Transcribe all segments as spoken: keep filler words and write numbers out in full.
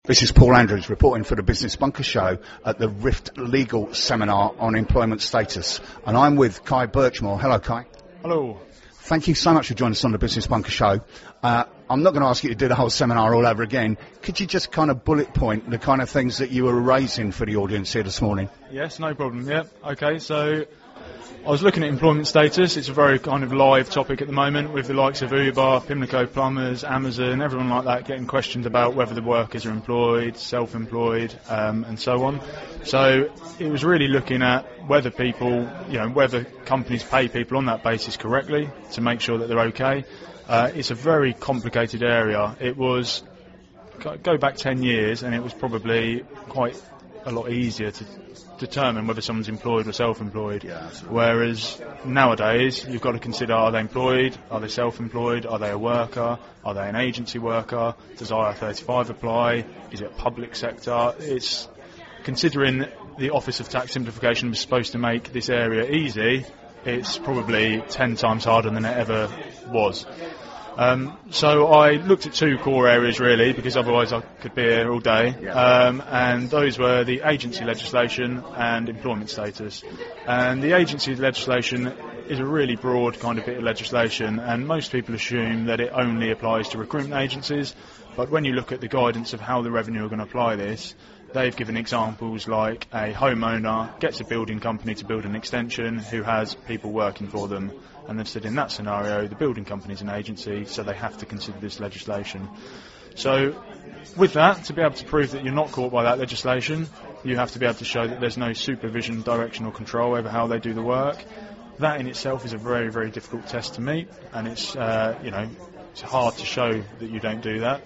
This is Paul Andrews reporting for the Business Bunker Show at the Rift Legal Seminar on Employment Status. And I'm with Kai Birchmore. Hello, Kai. Hello. Thank you so much for joining us on the Business Bunker Show. Uh, I'm not going to ask you to do the whole seminar all over again. Could you just kind of bullet point the kind of things that you were raising for the audience here this morning? Yes, no problem. Yeah. Okay, so I was looking at employment status. It's a very kind of live topic at the moment with the likes of Uber, Pimlico Plumbers, Amazon, everyone like that getting questioned about whether the workers are employed, self-employed, um, and so on. So it was really looking at whether people, you know, whether companies pay people on that basis correctly to make sure that they're okay. Uh, it's a very complicated area. It was, go back ten years and it was probably quite a lot easier to determine whether someone's employed or self-employed. Yeah, whereas nowadays you've got to consider, are they employed, are they self-employed, are they a worker, are they an agency worker, does I R thirty-five apply, is it public sector? It's considering the Office of Tax Simplification was supposed to make this area easy, it's probably ten times harder than it ever was. Um, so I looked at two core areas really, because otherwise I could be here all day, yeah. um, and those were the agency legislation and employment status. And the agency legislation is a really broad kind of bit of legislation, and most people assume that it only applies to recruitment agencies, but when you look at the guidance of how the revenue are going to apply this, they've given examples like a homeowner gets a building company to build an extension who has people working for them. And they've said in that scenario, the building company is an agency, so they have to consider this legislation. So with that, to be able to prove that you're not caught by that legislation, you have to be able to show that there's no supervision, direction or control over how they do the work. That in itself is a very, very difficult test to meet, and it's, uh, you know, it's hard to show that you don't do that.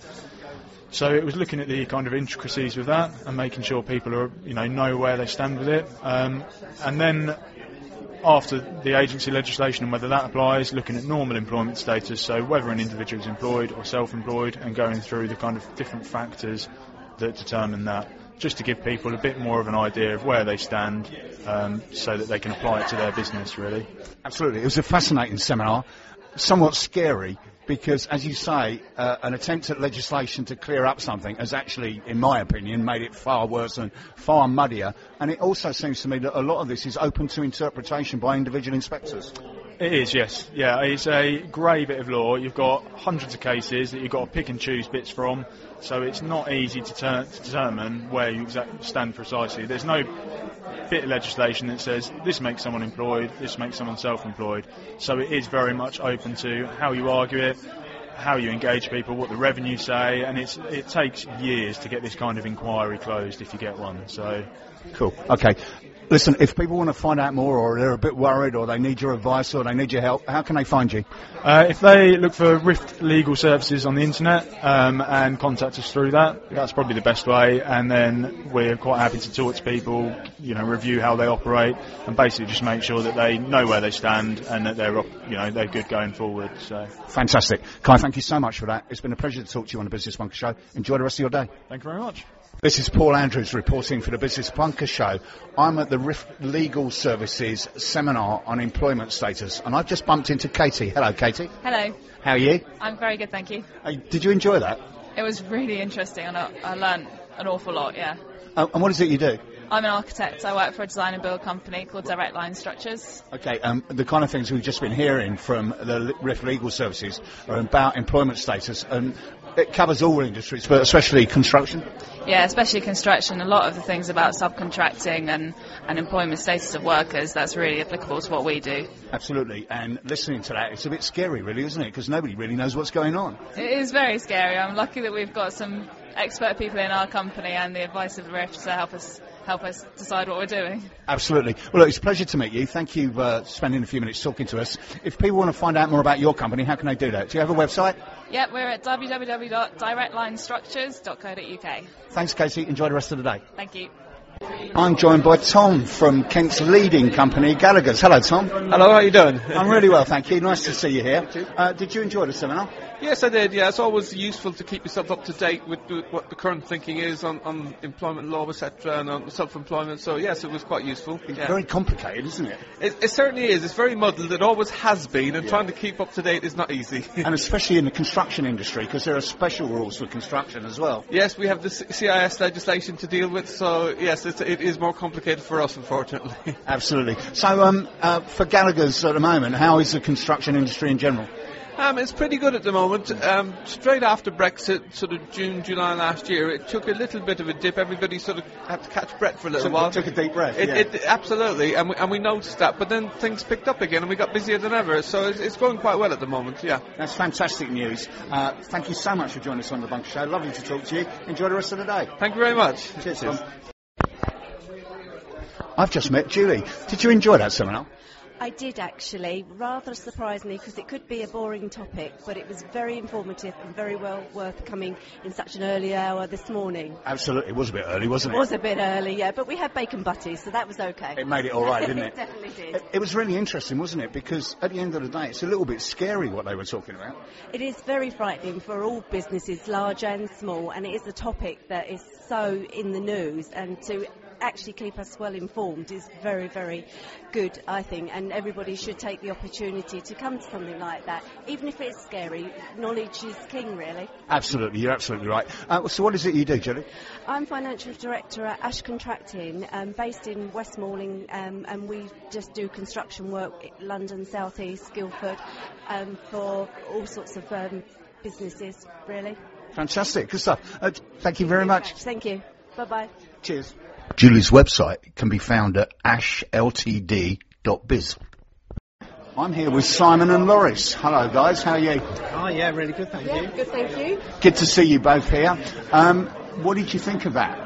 So it was looking at the kind of intricacies with that and making sure people are, you know, know where they stand with it. Um, and then after the agency legislation and whether that applies, looking at normal employment status, so whether an individual is employed or self-employed, and going through the kind of different factors that determine that, just to give people a bit more of an idea of where they stand, um, so that they can apply it to their business, really. Absolutely. It was a fascinating seminar, somewhat scary, because, as you say, uh, an attempt at legislation to clear up something has actually, in my opinion, made it far worse and far muddier. And it also seems to me that a lot of this is open to interpretation by individual inspectors. It is, yes. Yeah, it's a grey bit of law. You've got hundreds of cases that you've got to pick and choose bits from, so it's not easy to, ter- to determine where you exactly stand precisely. There's no bit of legislation that says this makes someone employed, this makes someone self-employed. So it is very much open to how you argue it, how you engage people, what the revenue say, and it's it takes years to get this kind of inquiry closed if you get one. So cool. Okay. Listen, if people want to find out more, or they're a bit worried, or they need your advice, or they need your help, how can they find you? Uh, if they look for Rift Legal Services on the internet um, and contact us through that, that's probably the best way. And then we're quite happy to talk to people, you know, review how they operate, and basically just make sure that they know where they stand and that they're, you know, they're good going forward. So fantastic, Kai. Thank you so much for that. It's been a pleasure to talk to you on the Business Bunker Show. Enjoy the rest of your day. Thank you very much. This is Paul Andrews reporting for the Business Bunker Show. I'm at the Rift Legal Services Seminar on Employment Status, and I've just bumped into Katie. Hello, Katie. Hello. How are you? I'm very good, thank you. Uh, did you enjoy that? It was really interesting, and I, I learned an awful lot, yeah. Uh, and what is it you do? I'm an architect. I work for a design and build company called Direct Line Structures. Okay, um, the kind of things we've just been hearing from the Rift Legal Services are about employment status, and it covers all industries, but especially construction. Yeah, especially construction. A lot of the things about subcontracting and, and employment status of workers, that's really applicable to what we do. Absolutely, and listening to that, it's a bit scary, really, isn't it? Because nobody really knows what's going on. It is very scary. I'm lucky that we've got some expert people in our company and the advice of the Rift to help us help us decide what we're doing. Absolutely. Well, look, it's a pleasure to meet you. Thank you for spending a few minutes talking to us. If people want to find out more about your company, how can they do that? Do you have a website? Yep, we're at w w w dot direct line structures dot co dot u k. Thanks, Casey. Enjoy the rest of the day. Thank you. I'm joined by Tom from Kent's leading company, Gallagher's. Hello, Tom. Hello, how are you doing? I'm really well, thank you. Nice to see you here. Uh, did you enjoy the seminar? Yes, I did. Yeah, it's always useful to keep yourself up to date with the, what the current thinking is on, on employment law, et cetera, and on self-employment. So yes, it was quite useful. It's yeah. very complicated, isn't it? it? It certainly is. It's very muddled. It always has been, and yeah. trying to keep up to date is not easy. And especially in the construction industry, because there are special rules for construction as well. Yes, we have the C I S legislation to deal with. So yes, it's, it is more complicated for us, unfortunately. Absolutely. So um, uh, for Gallagher's at the moment, how is the construction industry in general? Um, it's pretty good at the moment. Um, straight after Brexit, sort of June, July last year, it took a little bit of a dip. Everybody sort of had to catch breath for a little so while. Took a deep breath. It, yeah. it, absolutely, and we, and we noticed that. But then things picked up again, and we got busier than ever. So it's, it's going quite well at the moment. Yeah, that's fantastic news. Uh, thank you so much for joining us on the Bunker Show. Lovely to talk to you. Enjoy the rest of the day. Thank you very much. Cheers. Cheers. I've just met Julie. Did you enjoy that seminar? I did actually, rather surprisingly, because it could be a boring topic, but it was very informative and very well worth coming in such an early hour this morning. Absolutely, it was a bit early, wasn't it? It was a bit early, yeah, but we had bacon butties, so that was okay. It made it all right, didn't it? It definitely did. It, it was really interesting, wasn't it? Because at the end of the day, it's a little bit scary what they were talking about. It is very frightening for all businesses, large and small, and it is a topic that is so in the news, and to actually keep us well informed is very, very good, I think, and everybody should take the opportunity to come to something like that. Even if it's scary, knowledge is king, really. Absolutely, you're absolutely right. Uh, so what is it you do, Julie? I'm Financial Director at Ash Contracting, um, based in West Malling, um, and we just do construction work in London, South East, Guildford, um, for all sorts of um, businesses, really. Fantastic, good stuff. Uh, thank you very much. Thank you. Bye-bye. Cheers. Julie's website can be found at ash l t d dot biz. I'm here with Simon and Loris. Hello, guys. How are you? Oh, yeah, really good, thank yeah, you. Good, thank you. Good to see you both here. Um, what did you think of that?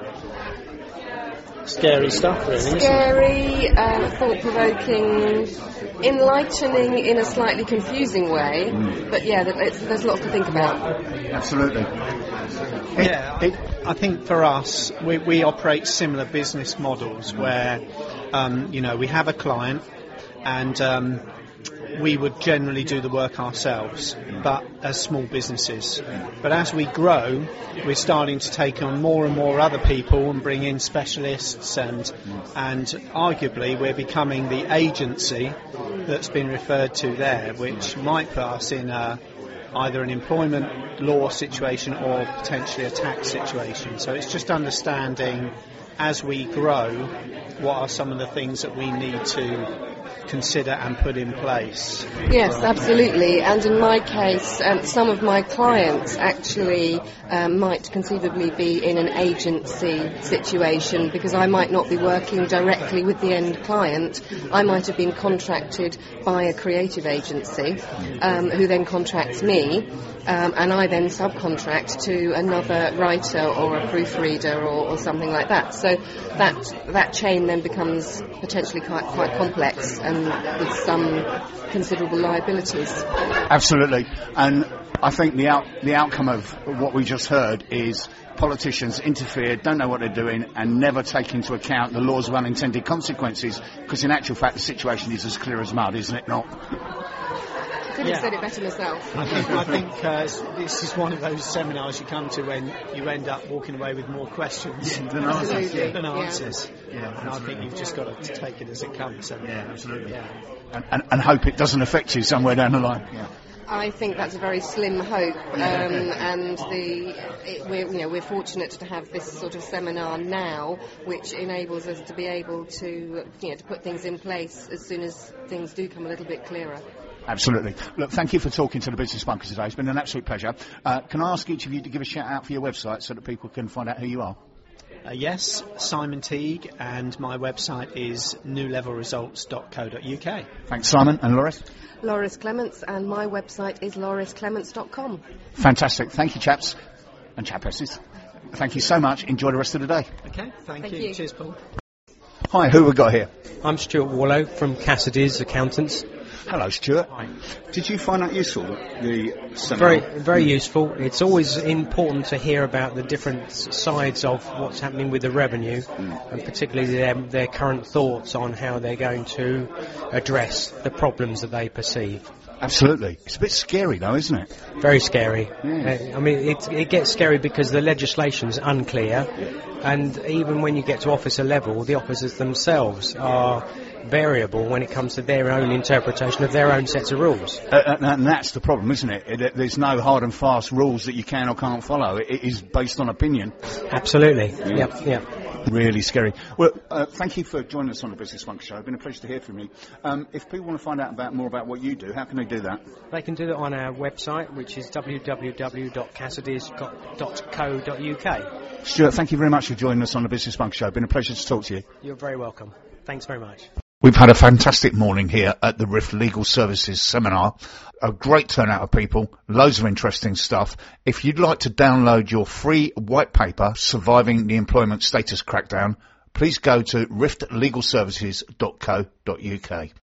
Scary stuff, really. Scary, uh, thought-provoking, enlightening in a slightly confusing way. Mm. But yeah, it's, there's lots to think about. Absolutely. It, yeah, it, I think for us, we, we operate similar business models where, um, you know, we have a client and um, we would generally do the work ourselves, but as small businesses. But as we grow, we're starting to take on more and more other people and bring in specialists, and and arguably we're becoming the agency that's been referred to there, which might put us in a either an employment law situation or potentially a tax situation. So it's just understanding, as we grow, what are some of the things that we need to consider and put in place. Yes, absolutely. And in my case, um, some of my clients actually um, might conceivably be in an agency situation, because I might not be working directly with the end client. I might have been contracted by a creative agency um, who then contracts me, um, and I then subcontract to another writer or a proofreader or, or something like that. So that that chain then becomes potentially quite quite complex and with some considerable liabilities. Absolutely. And I think the out, the outcome of what we just heard is politicians interfere, don't know what they're doing, and never take into account the laws of unintended consequences, because in actual fact the situation is as clear as mud, isn't it not? I couldn't have Yeah. said it better myself. I think, I think uh, this is one of those seminars you come to when you end up walking away with more questions than answers. Absolutely. than Yeah. answers. Yeah, and I think you've just got to take it as it comes. So, Yeah, absolutely. Yeah. And, and, and hope it doesn't affect you somewhere down the line. Yeah. I think that's a very slim hope, um, and the it, we're you know we're fortunate to have this sort of seminar now, which enables us to be able to you know to put things in place as soon as things do come a little bit clearer. Absolutely. Look, thank you for talking to the Business Bunker today. It's been an absolute pleasure. Uh, can I ask each of you to give a shout out for your website so that people can find out who you are? Uh, yes, Simon Teague, and my website is new level results dot co dot u k. Thanks, Simon. And Loris? Loris Clements, and my website is loris clements dot com. Fantastic. Thank you, chaps and chapesses. Thank you so much. Enjoy the rest of the day. Okay, thank, Thank you. you. Cheers, Paul. Hi, who have we got here? I'm Stuart Warlow from Cassidy's Accountants. Hello, Stuart. Hi. Did you find that useful, the seminar? Very, very useful. It's always important to hear about the different s- sides of what's happening with the revenue, Mm. and particularly their, their current thoughts on how they're going to address the problems that they perceive. Absolutely. It's a bit scary, though, isn't it? Very scary. Yeah. Uh, I mean, it, it gets scary because the legislation's unclear, and even when you get to officer level, the officers themselves are variable when it comes to their own interpretation of their own sets of rules. Uh, and, and that's the problem, isn't it? it? There's no hard and fast rules that you can or can't follow. It, it is based on opinion. Absolutely. Yeah. Yep, yep. Really scary. Well, uh, thank you for joining us on the Business Funk Show. It's been a pleasure to hear from you. Um, if people want to find out about more about what you do, how can they do that? They can do it on our website, which is w w w dot cassidys dot co dot u k. Stuart, thank you very much for joining us on the Business Funk Show. It's been a pleasure to talk to you. You're very welcome. Thanks very much. We've had a fantastic morning here at the R I F Legal Services Seminar. A great turnout of people, loads of interesting stuff. If you'd like to download your free white paper, Surviving the Employment Status Crackdown, please go to rift legal services dot co dot u k.